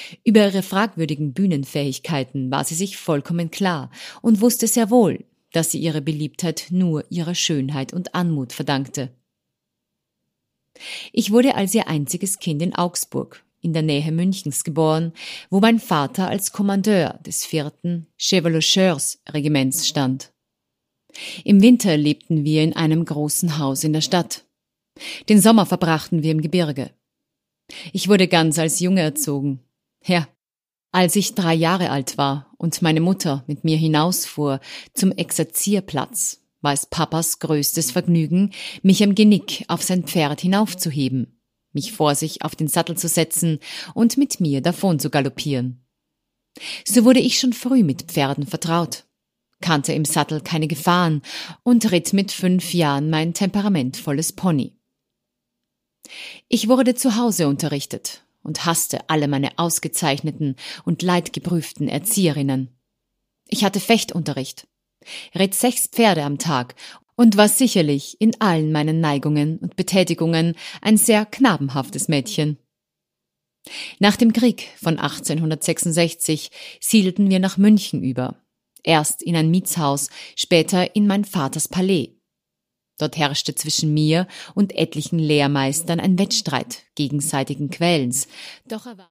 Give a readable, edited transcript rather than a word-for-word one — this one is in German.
Über ihre fragwürdigen Bühnenfähigkeiten war sie sich vollkommen klar und wusste sehr wohl, dass sie ihre Beliebtheit nur ihrer Schönheit und Anmut verdankte. Ich wurde als ihr einziges Kind in Augsburg, in der Nähe Münchens, geboren, wo mein Vater als Kommandeur des 4. Chevaucheurs-Regiments stand. Im Winter lebten wir in einem großen Haus in der Stadt. Den Sommer verbrachten wir im Gebirge. Ich wurde ganz als Junge erzogen. Ja, als ich 3 Jahre alt war und meine Mutter mit mir hinausfuhr zum Exerzierplatz, war es Papas größtes Vergnügen, mich am Genick auf sein Pferd hinaufzuheben, mich vor sich auf den Sattel zu setzen und mit mir davon zu galoppieren. So wurde ich schon früh mit Pferden vertraut, kannte im Sattel keine Gefahren und ritt mit 5 Jahren mein temperamentvolles Pony. Ich wurde zu Hause unterrichtet und hasste alle meine ausgezeichneten und leidgeprüften Erzieherinnen. Ich hatte Fechtunterricht, ritt 6 Pferde am Tag und war sicherlich in allen meinen Neigungen und Betätigungen ein sehr knabenhaftes Mädchen. Nach dem Krieg von 1866 siedelten wir nach München über, erst in ein Mietshaus, später in mein Vaters Palais. Dort herrschte zwischen mir und etlichen Lehrmeistern ein Wettstreit gegenseitigen Quälens, doch er war